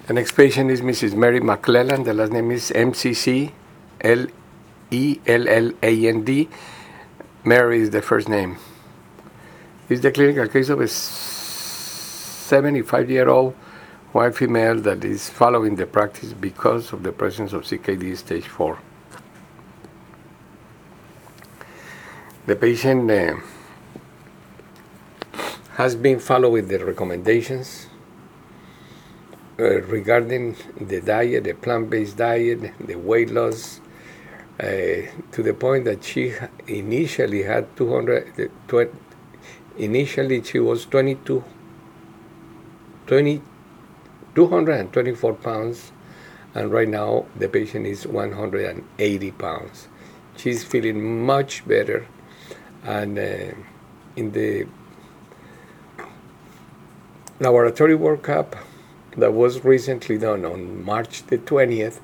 The next patient is Mrs. Mary McClelland. The last name is McClelland. Mary is the first name. This is the clinical case of a 75-year-old white female that is following the practice because of the presence of CKD stage 4. The patient has been following the recommendations regarding the diet, the plant-based diet, the weight loss, to the point that she initially had she was 224 pounds, and right now the patient is 180 pounds. She's feeling much better, and in the laboratory workup that was recently done on March the 20th,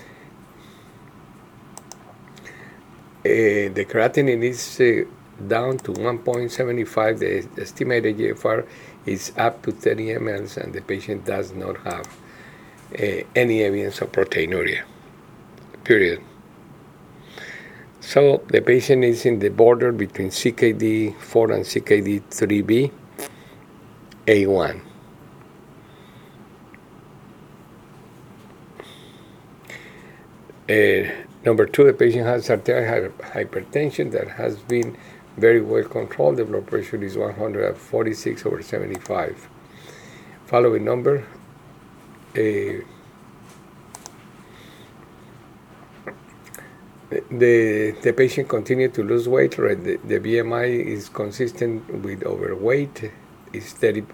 the creatinine is down to 1.75. The estimated GFR is up to 30 mL, and the patient does not have any evidence of proteinuria, period. So the patient is in the border between CKD4 and CKD3B, A1. Number 2, the patient has arterial hypertension that has been very well controlled. The blood pressure is 146/75. Following number, the patient continued to lose weight. Right? The BMI is consistent with overweight, is 30.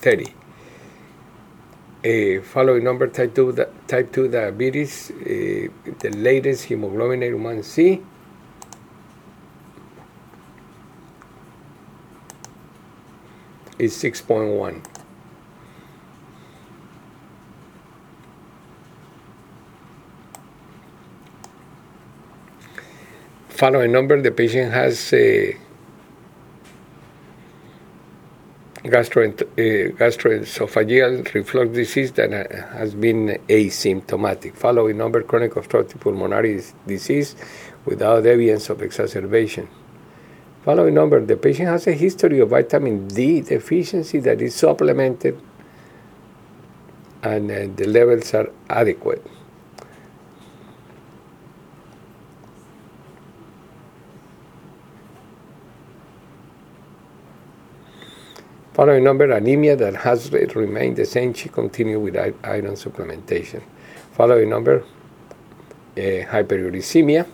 Following number, type 2 diabetes, the latest hemoglobin A1C is 6.1. Following number, the patient has gastroesophageal reflux disease that has been asymptomatic. Following number, chronic obstructive pulmonary disease without evidence of exacerbation. Following number, the patient has a history of vitamin D deficiency that is supplemented, and the levels are adequate. Following number, anemia that has remained the same. She continued with iron supplementation. Following number, hyperuricemia.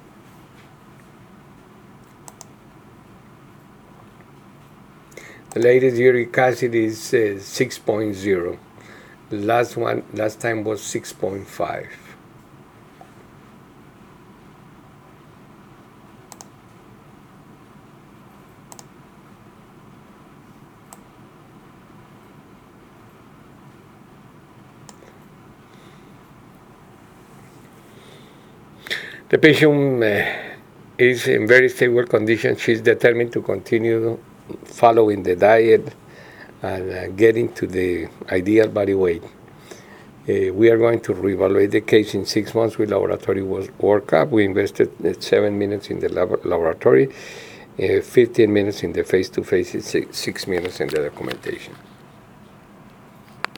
The latest uric acid is 6.0. Last time was 6.5. The patient is in very stable condition. She's determined to continue following the diet and getting to the ideal body weight. We are going to reevaluate the case in 6 months with laboratory workup. We invested 7 minutes in the laboratory, 15 minutes in the face-to-face, 6 minutes in the documentation.